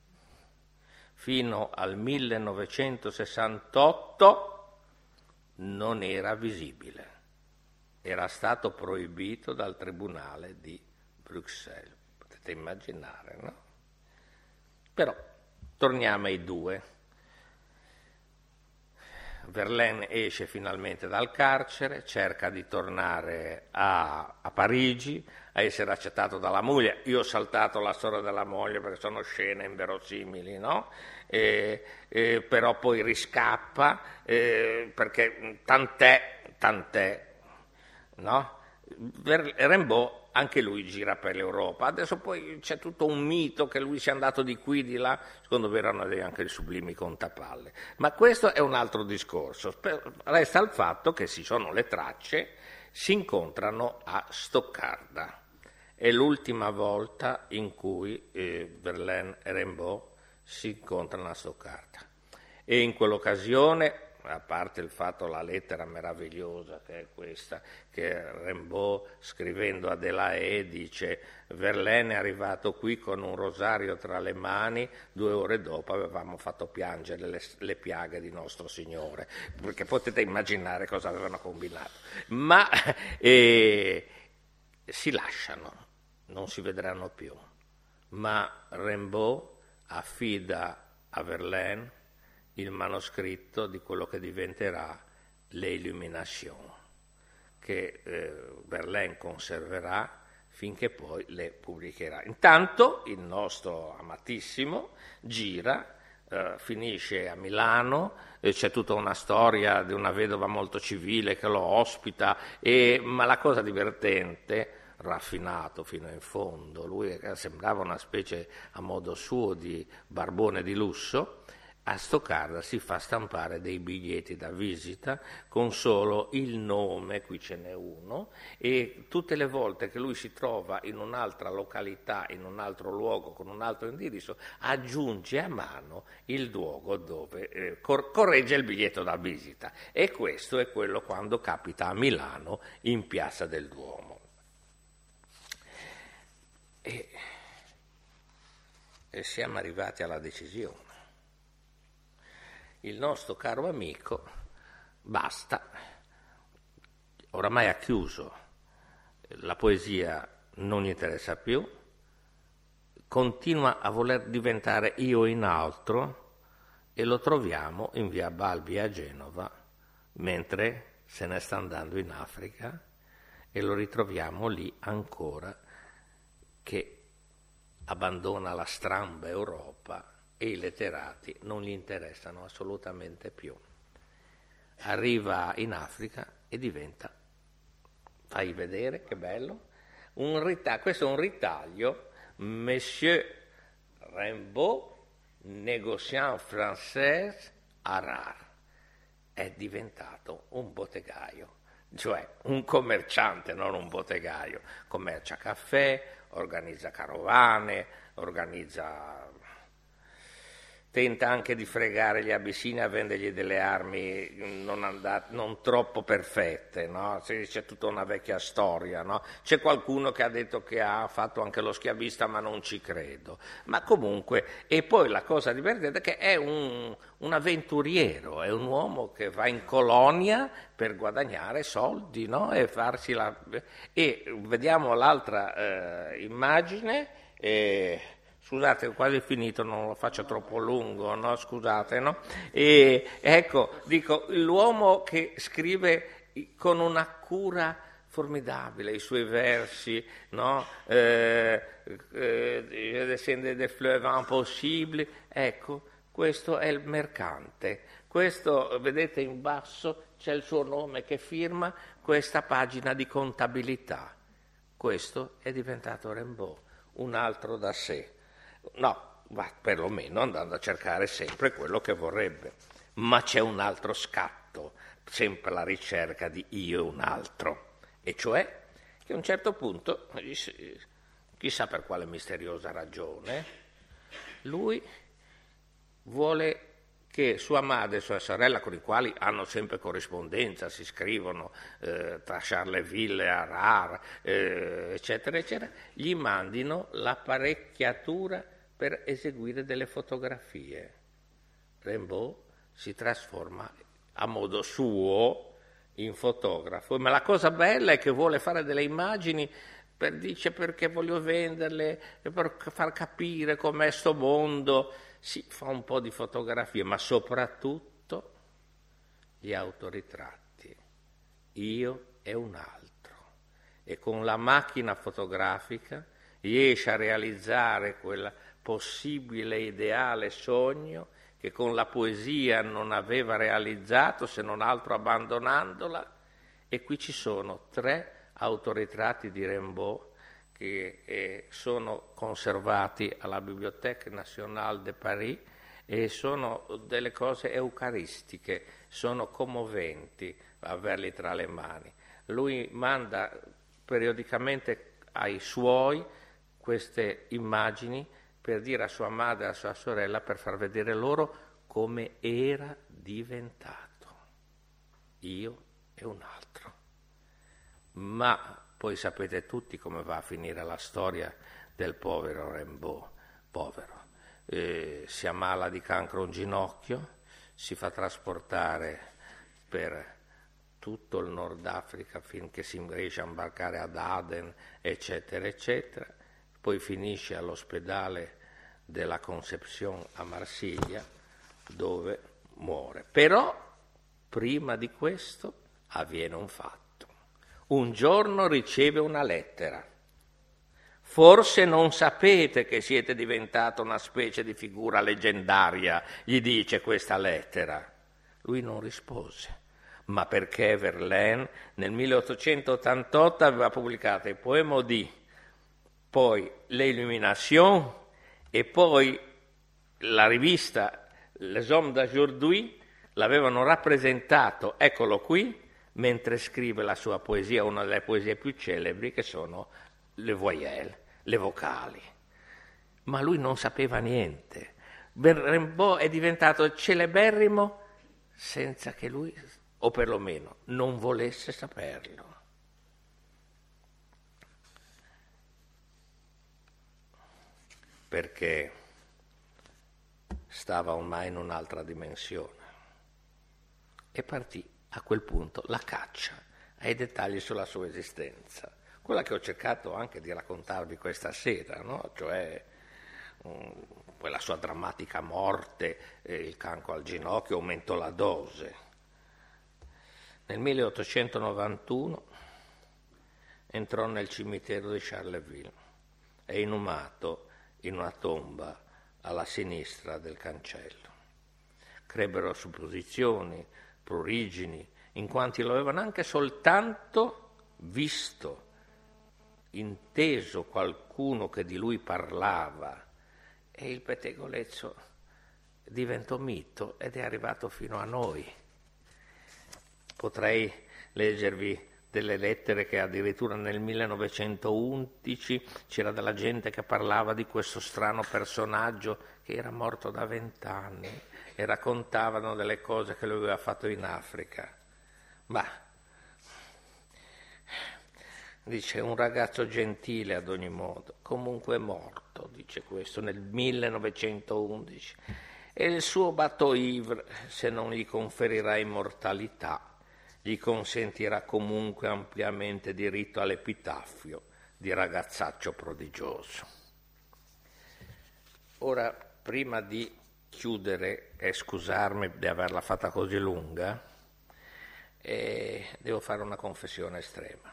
Fino al millenovecentosessantotto non era visibile, era stato proibito dal Tribunale di Bruxelles, potete immaginare, no? Però torniamo ai due. Verlaine esce finalmente dal carcere, cerca di tornare a, a Parigi, a essere accettato dalla moglie. Io ho saltato la storia della moglie perché sono scene inverosimili, no? E, e, però poi riscappa eh, perché tant'è, tant'è, no? Rimbaud anche lui gira per l'Europa. Adesso poi c'è tutto un mito che lui sia andato di qui, di là, secondo me erano anche i sublimi contapalle. Ma questo è un altro discorso. Resta il fatto che ci sono le tracce, si incontrano a Stoccarda. È l'ultima volta in cui eh, Verlaine e Rimbaud si incontrano a Stoccarda. E in quell'occasione, a parte il fatto, la lettera meravigliosa che è questa, che Rimbaud scrivendo a Delahaye dice: Verlaine è arrivato qui con un rosario tra le mani, due ore dopo avevamo fatto piangere le, le piaghe di nostro Signore, perché potete immaginare cosa avevano combinato. Ma eh, si lasciano, non si vedranno più, ma Rimbaud affida a Verlaine il manoscritto di quello che diventerà Le Illuminations, che eh, Verlaine conserverà finché poi le pubblicherà. Intanto il nostro amatissimo gira, eh, finisce a Milano, eh, c'è tutta una storia di una vedova molto civile che lo ospita, e, ma la cosa divertente, raffinato fino in fondo, lui sembrava una specie a modo suo di barbone di lusso, a Stoccarda si fa stampare dei biglietti da visita con solo il nome, qui ce n'è uno, e tutte le volte che lui si trova in un'altra località, in un altro luogo, con un altro indirizzo, aggiunge a mano il luogo dove eh, cor- corregge il biglietto da visita. E questo è quello quando capita a Milano, in Piazza del Duomo. E, e siamo arrivati alla decisione. Il nostro caro amico, basta, oramai ha chiuso, la poesia non gli interessa più, continua a voler diventare io in altro, e lo troviamo in via Balbi a Genova, mentre se ne sta andando in Africa, e lo ritroviamo lì ancora che abbandona la stramba Europa e i letterati non gli interessano assolutamente più. Arriva in Africa e diventa, fai vedere che bello, un ritaglio, questo è un ritaglio, Monsieur Rimbaud négociant français à rare, è diventato un bottegaio, cioè un commerciante, non un bottegaio. Commercia caffè, organizza carovane, organizza... tenta anche di fregare gli abissini a vendergli delle armi non, andate, non troppo perfette, no? C'è tutta una vecchia storia, no? C'è qualcuno che ha detto che ha fatto anche lo schiavista, ma non ci credo. Ma comunque, e poi la cosa divertente è che è un, un avventuriero, è un uomo che va in colonia per guadagnare soldi, no? E farsi la... E vediamo l'altra eh, immagine... E... Scusate, ho quasi finito, non lo faccio troppo lungo, no? Scusate, no? E ecco, dico, l'uomo che scrive con una cura formidabile i suoi versi, no? Eh, eh, Descende des fleuves impossibles, ecco, questo è il mercante. Questo, vedete in basso, c'è il suo nome che firma questa pagina di contabilità. Questo è diventato Rimbaud, un altro da sé. No, ma perlomeno andando a cercare sempre quello che vorrebbe. Ma c'è un altro scatto, sempre la ricerca di io e un altro, e cioè che a un certo punto, chissà per quale misteriosa ragione, lui vuole che sua madre e sua sorella, con i quali hanno sempre corrispondenza, si scrivono eh, tra Charleville e Harare, eh, eccetera, eccetera, gli mandino l'apparecchiatura per eseguire delle fotografie. Rimbaud si trasforma a modo suo in fotografo, ma la cosa bella è che vuole fare delle immagini, per, dice perché voglio venderle, per far capire com'è sto mondo, si fa un po' di fotografie, ma soprattutto gli autoritratti, io e un altro, e con la macchina fotografica riesce a realizzare quella possibile, ideale sogno che con la poesia non aveva realizzato, se non altro abbandonandola. E qui ci sono tre autoritratti di Rimbaud che eh, sono conservati alla Bibliothèque Nationale de Paris e sono delle cose eucaristiche, sono commoventi averli tra le mani. Lui manda periodicamente ai suoi queste immagini per dire a sua madre e a sua sorella, per far vedere loro come era diventato, io e un altro. Ma poi sapete tutti come va a finire la storia del povero Rimbaud, povero. Eh, si ammala di cancro un ginocchio, si fa trasportare per tutto il Nord Africa finché si riesce a imbarcare ad Aden, eccetera, eccetera. Poi finisce all'ospedale della Concepción a Marsiglia, dove muore. Però, prima di questo, avviene un fatto. Un giorno riceve una lettera. Forse non sapete che siete diventato una specie di figura leggendaria, gli dice questa lettera. Lui non rispose, ma perché Verlaine nel milleottocentottantotto aveva pubblicato il poema di, poi l'Illumination e poi la rivista Les Hommes d'Aujourd'hui l'avevano rappresentato, eccolo qui, mentre scrive la sua poesia, una delle poesie più celebri, che sono le voyelles, le vocali. Ma lui non sapeva niente. Rimbaud è diventato celeberrimo senza che lui, o perlomeno, non volesse saperlo. Perché stava ormai in un'altra dimensione. E partì a quel punto la caccia ai dettagli sulla sua esistenza, quella che ho cercato anche di raccontarvi questa sera, no? Cioè um, quella sua drammatica morte, eh, il cancro al ginocchio, aumentò la dose. Nel milleottocentonovantuno entrò nel cimitero di Charleville, è inumato in una tomba alla sinistra del cancello. Crebbero supposizioni, prurigini, in quanti lo avevano anche soltanto visto, inteso qualcuno che di lui parlava, e il pettegolezzo diventò mito ed è arrivato fino a noi. Potrei leggervi delle lettere che addirittura nel millenovecentoundici c'era della gente che parlava di questo strano personaggio che era morto da vent'anni e raccontavano delle cose che lui aveva fatto in Africa. Ma, dice, un ragazzo gentile ad ogni modo, comunque è morto, dice questo, nel millenovecentoundici. E il suo bateau ivre, se non gli conferirà immortalità, gli consentirà comunque ampiamente diritto all'epitaffio di ragazzaccio prodigioso. Ora, prima di chiudere e scusarmi di averla fatta così lunga, eh, devo fare una confessione estrema.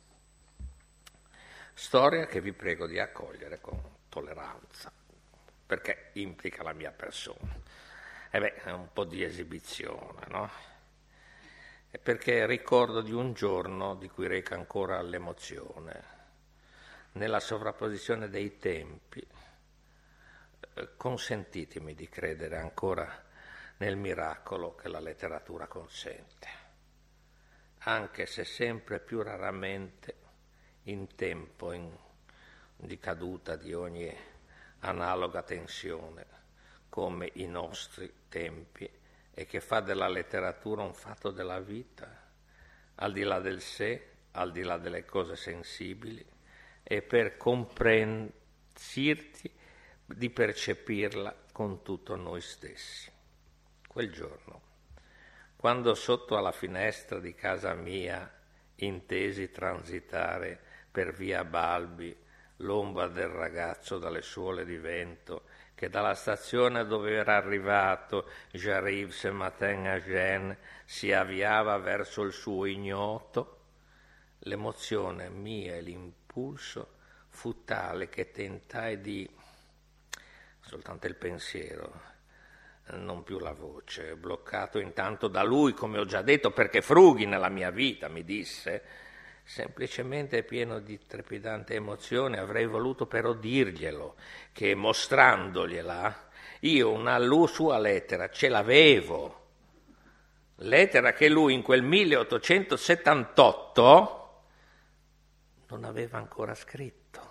Storia che vi prego di accogliere con tolleranza, perché implica la mia persona. E beh, è un po' di esibizione, no? E perché ricordo di un giorno di cui reca ancora l'emozione, nella sovrapposizione dei tempi. Consentitemi di credere ancora nel miracolo che la letteratura consente, anche se sempre più raramente in tempo in, di caduta di ogni analoga tensione, come i nostri tempi, e che fa della letteratura un fatto della vita, al di là del sé, al di là delle cose sensibili, e per comprendersi di percepirla con tutto noi stessi. Quel giorno, quando sotto alla finestra di casa mia intesi transitare per via Balbi l'ombra del ragazzo dalle suole di vento che dalla stazione dove era arrivato j'arrive ce matin à Gênes si avviava verso il suo ignoto, l'emozione mia e l'impulso fu tale che tentai di, soltanto il pensiero, non più la voce, bloccato intanto da lui, come ho già detto, perché frughi nella mia vita, mi disse, semplicemente pieno di trepidante emozione, avrei voluto però dirglielo, che mostrandogliela, io una sua lettera ce l'avevo, lettera che lui in quel milleottocentosettantotto non aveva ancora scritto.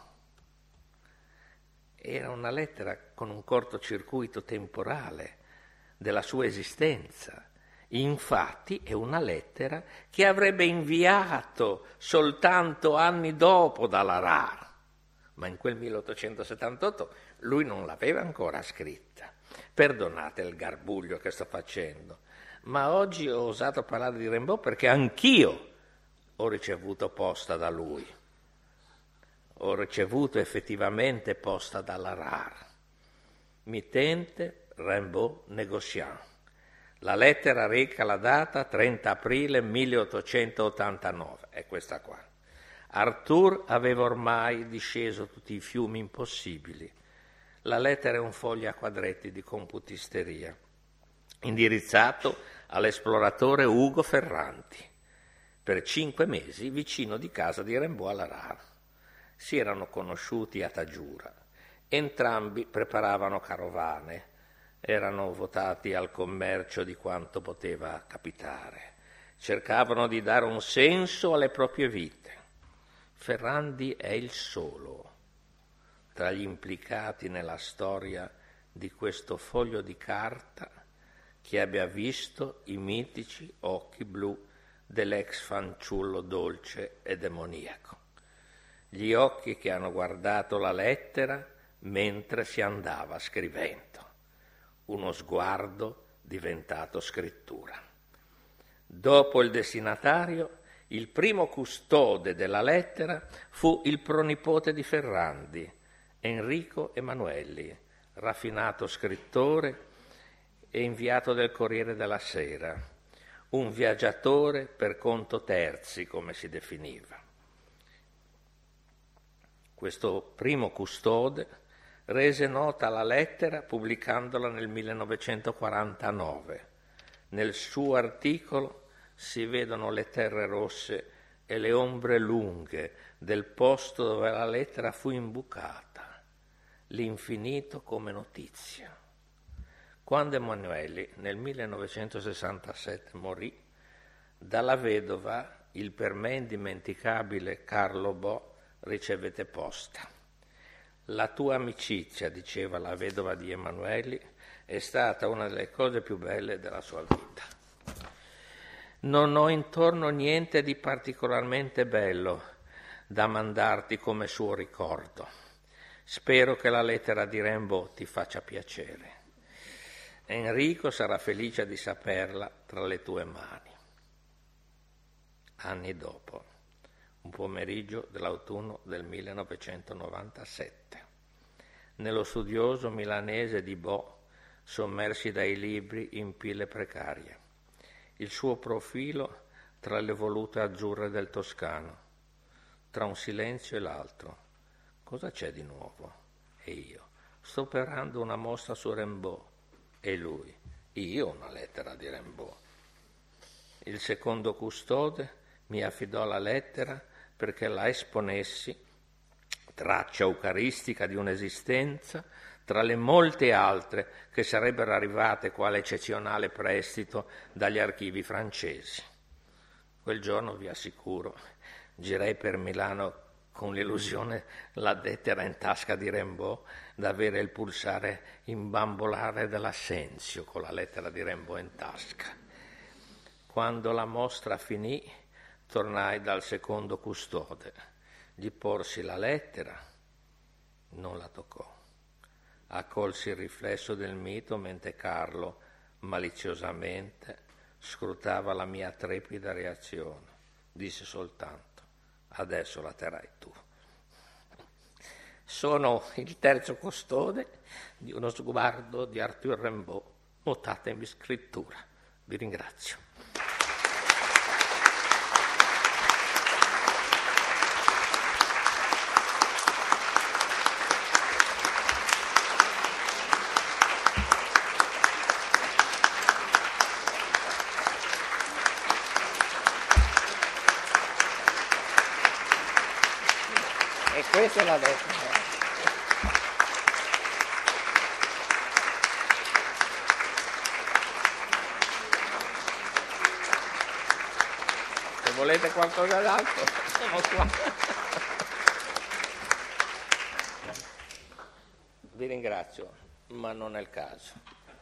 Era una lettera con un cortocircuito temporale della sua esistenza. Infatti è una lettera che avrebbe inviato soltanto anni dopo dalla R A R, ma in quel milleottocentosettantotto lui non l'aveva ancora scritta. Perdonate il garbuglio che sto facendo, ma oggi ho osato parlare di Rimbaud perché anch'io ho ricevuto posta da lui. Ho ricevuto effettivamente posta dalla R A R. Mittente Rimbaud Négociant. La lettera reca la data trenta aprile milleottocentottantanove, è questa qua. Arthur aveva ormai disceso tutti i fiumi impossibili. La lettera è un foglio a quadretti di computisteria, indirizzato all'esploratore Ugo Ferranti, per cinque mesi vicino di casa di Rimbaud alla R A R. Si erano conosciuti a Taggiura. Entrambi preparavano carovane, erano votati al commercio di quanto poteva capitare, cercavano di dare un senso alle proprie vite. Ferrandi è il solo tra gli implicati nella storia di questo foglio di carta che abbia visto i mitici occhi blu dell'ex fanciullo dolce e demoniaco, gli occhi che hanno guardato la lettera mentre si andava scrivendo. Uno sguardo diventato scrittura. Dopo il destinatario, il primo custode della lettera fu il pronipote di Ferrandi, Enrico Emanuelli, raffinato scrittore e inviato del Corriere della Sera, un viaggiatore per conto terzi, come si definiva. Questo primo custode rese nota la lettera pubblicandola nel millenovecentoquarantanove. Nel suo articolo si vedono le terre rosse e le ombre lunghe del posto dove la lettera fu imbucata, l'infinito come notizia. Quando Emanueli nel millenovecentosessantasette morì, dalla vedova, il per me indimenticabile Carlo Bo, ricevette posta. La tua amicizia, diceva la vedova di Emanueli, è stata una delle cose più belle della sua vita. Non ho intorno niente di particolarmente bello da mandarti come suo ricordo. Spero che la lettera di Rimbaud ti faccia piacere. Enrico sarà felice di saperla tra le tue mani. Anni dopo, un pomeriggio dell'autunno del millenovecentonovantasette, nello studioso milanese di Bo, sommersi dai libri in pile precarie, il suo profilo tra le volute azzurre del Toscano, tra un silenzio e l'altro. Cosa c'è di nuovo? E io, sto operando una mostra su Rimbaud. E lui, io una lettera di Rimbaud. Il secondo custode mi affidò la lettera perché la esponessi, traccia eucaristica di un'esistenza, tra le molte altre che sarebbero arrivate quale eccezionale prestito dagli archivi francesi. Quel giorno, vi assicuro, girai per Milano con l'illusione, la lettera in tasca di Rimbaud, da avere il pulsare imbambolare dell'Assenzio con la lettera di Rimbaud in tasca. Quando la mostra finì, tornai dal secondo custode, gli porsi la lettera, non la toccò. Accolsi il riflesso del mito mentre Carlo, maliziosamente, scrutava la mia trepida reazione. Disse soltanto: adesso la terrai tu. Sono il terzo custode di uno sguardo di Arthur Rimbaud, notatemi scrittura. Vi ringrazio. E questa è la lettera. Se volete qualcosa d'altro, sono qua. Vi ringrazio, ma non è il caso.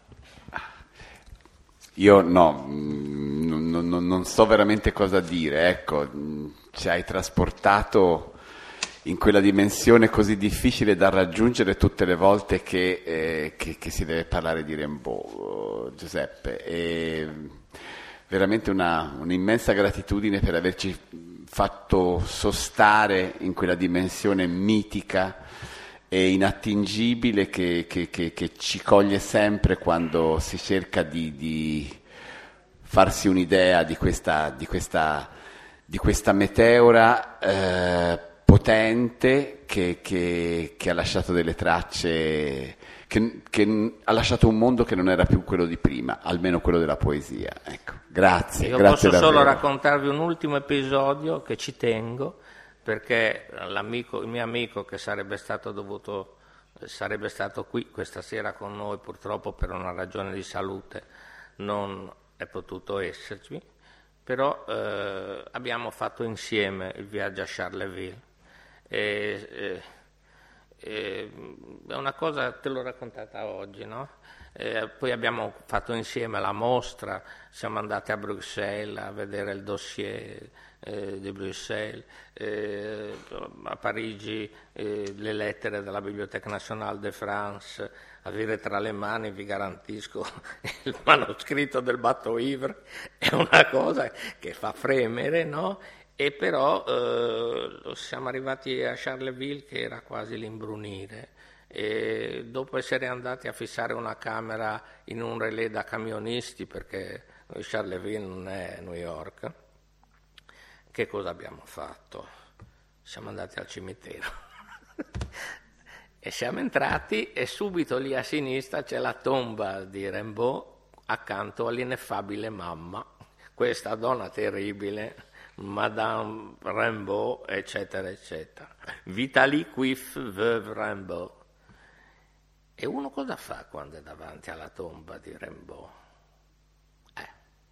Io no, non, non, non so veramente cosa dire, ecco, ci hai trasportato in quella dimensione così difficile da raggiungere tutte le volte che, eh, che, che si deve parlare di Rimbaud, Giuseppe. E veramente una, un'immensa gratitudine per averci fatto sostare in quella dimensione mitica e inattingibile che, che, che, che ci coglie sempre quando si cerca di, di farsi un'idea di questa, di questa, di questa meteora eh, potente che, che, che ha lasciato delle tracce, che, che ha lasciato un mondo che non era più quello di prima, almeno quello della poesia. Ecco, grazie. Io grazie posso davvero. solo raccontarvi un ultimo episodio che ci tengo, perché l'amico, il mio amico che sarebbe stato dovuto, sarebbe stato qui questa sera con noi, purtroppo per una ragione di salute non è potuto esserci, però eh, abbiamo fatto insieme il viaggio a Charleville. E, e, e, è una cosa, te l'ho raccontata oggi, no? E poi abbiamo fatto insieme la mostra, siamo andati a Bruxelles a vedere il dossier eh, di Bruxelles, eh, a Parigi eh, le lettere della Bibliothèque Nationale de France, avere tra le mani, vi garantisco, il manoscritto del Bateau Ivre è una cosa che fa fremere, no? E però eh, siamo arrivati a Charleville che era quasi l'imbrunire, e dopo essere andati a fissare una camera in un relais da camionisti, perché Charleville non è New York, che cosa abbiamo fatto? Siamo andati al cimitero e siamo entrati e subito lì a sinistra c'è la tomba di Rimbaud accanto all'ineffabile mamma, questa donna terribile, Madame Rimbaud, eccetera, eccetera. Vitalie Cuif, veuve Rimbaud. E uno cosa fa quando è davanti alla tomba di Rimbaud? Eh.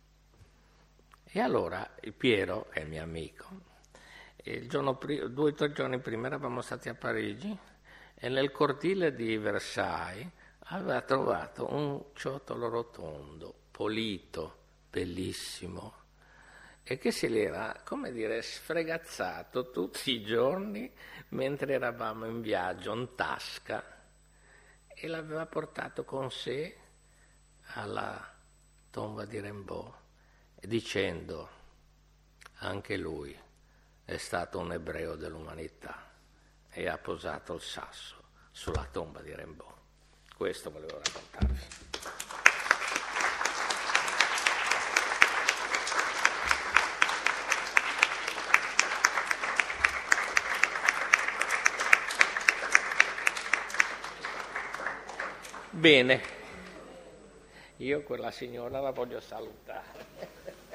E allora il Piero, che è il mio amico, il giorno pri- due o tre giorni prima eravamo stati a Parigi e nel cortile di Versailles aveva trovato un ciottolo rotondo, pulito, bellissimo, e che se l'era, come dire, sfregazzato tutti i giorni mentre eravamo in viaggio in tasca, e l'aveva portato con sé alla tomba di Rimbaud, dicendo: anche lui è stato un ebreo dell'umanità, e ha posato il sasso sulla tomba di Rimbaud. Questo volevo raccontarvi. Bene, io quella signora la voglio salutare.